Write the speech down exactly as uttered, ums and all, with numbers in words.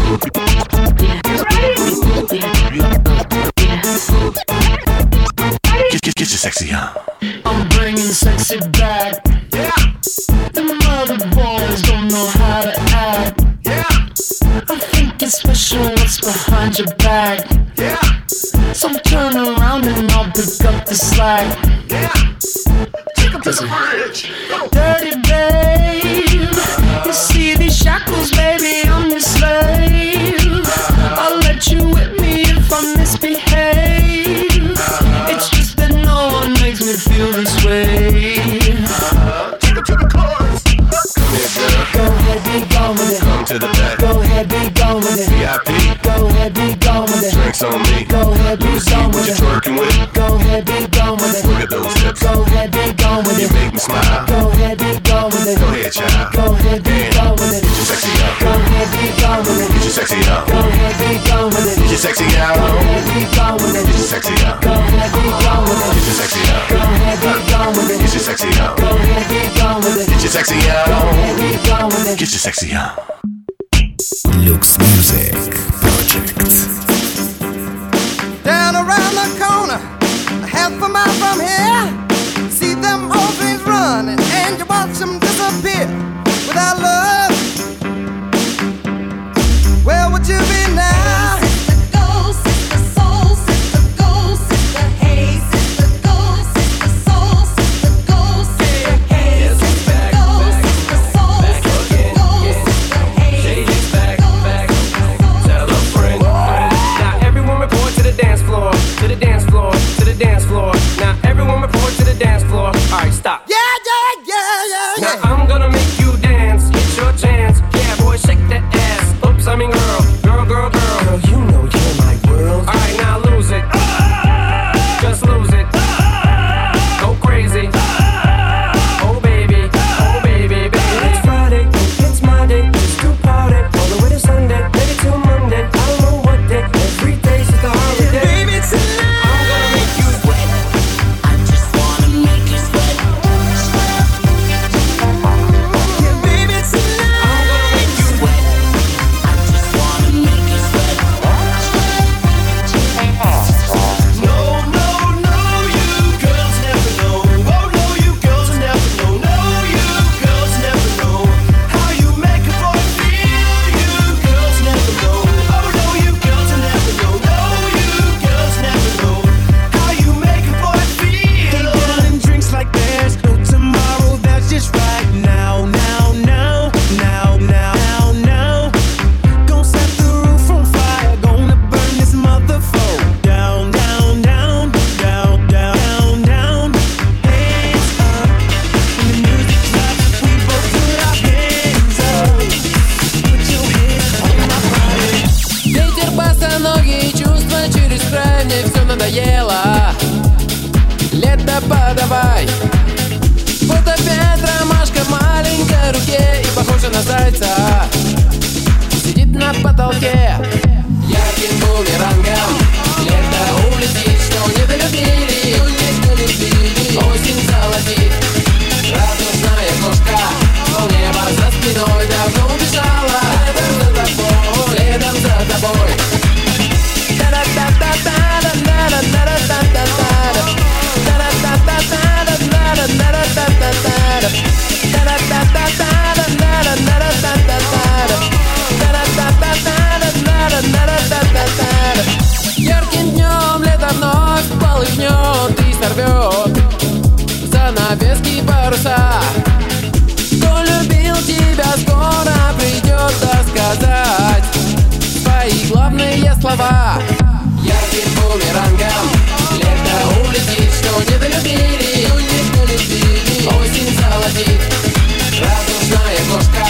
Get, get, get your sexy on. I'm bringing sexy back. Yeah. Them other boys don't know how to act. Yeah. I think it's special what's behind your back. Yeah. So turn around and I'll pick up the slack. Yeah. Take them to the bridge. Dirty babe, you see these shackles, baby, I'm your slave. I'll let you whip me if I misbehave. It's just that no one makes me feel this way. Take them to the chorus. Come here, girl. Go ahead, be gone with it. Come to the back. Go ahead, be gone with it. V I P. Go ahead, be gone with it. Drinks on me. Go ahead, be You see gone what with you're it. twerking with. Go ahead, be gone with it. Look at those hips. Go ahead, be gone with You it. make me smile. Go ahead, be gone with it. Go ahead, child. Go ahead, be Damn. gone with it. Get your sexy out. Go ahead, be gone with it. Get your sexy out. Go ahead, be gone with it. Get your sexy out. Go ahead, be gone with it. Get your sexy out. Go ahead, be gone with it. Get your sexy out. Go ahead, be gone with it. Get your sexy out. Go ahead, be gone with it. Get your sexy out. Go ahead, be gone with it. Get your sexy out. Lux Music Project. Down around the corner, a half a mile from here, see them old things running, and you watch them disappear without love. Where would you be now? Stop. Yeah, yeah, yeah, yeah, yeah. Now I'm gonna make you dance. It's your chance. Yeah, boy, shake that ass. Oops, I mean girl, girl, girl, girl. Girl, you know you're my world. All right, now lose it. Just lose it. Go crazy. Oh baby, oh baby, baby. It's Friday, it's my day. Just to party all the way to Sunday, maybe till Monday. I don't know what day. Every day's just a holiday. Baby, tonight I'm gonna make you sweat. I just wanna make you sweat. yeah, baby, tonight I'm gonna make you sweat. I just wanna make you sweat. No, no, no, you girls never know. Oh, no, you girls never know. No, you girls never know how you make a boy feel. You girls never know. Oh, no, you girls never know. No, you girls never know how you make a boy feel. Ain't down drinks like there's no tomorrow. That's just right now, now, now, now, now, now, now. Gonna set the roof on fire. Gonna burn this motherfucker down, down, down, down, down, down. Hands up when the music drops. We both put our hands up. Put your hands on my body. Ветер босоногий, чувства через край, мне все надоело. Лето подавай. Вот опять ромашка в маленькой руке и похожа на зайца. Сидит на потолке ярким бумерангом. Лето улетит, что не долюбили, не долюбили. Осень золотит, радужная кошка. Полнеба за спиной давно убежала. Летом за тобой, летом за тобой. Ярким днем лето вновь полыхнет и сорвет занавески паруса. Кто любил тебя, скоро придет рассказать свои главные слова. Ярким бумерангом лето улетит, что не долюбили, не долюбили. Осень золотит, радужная кошка.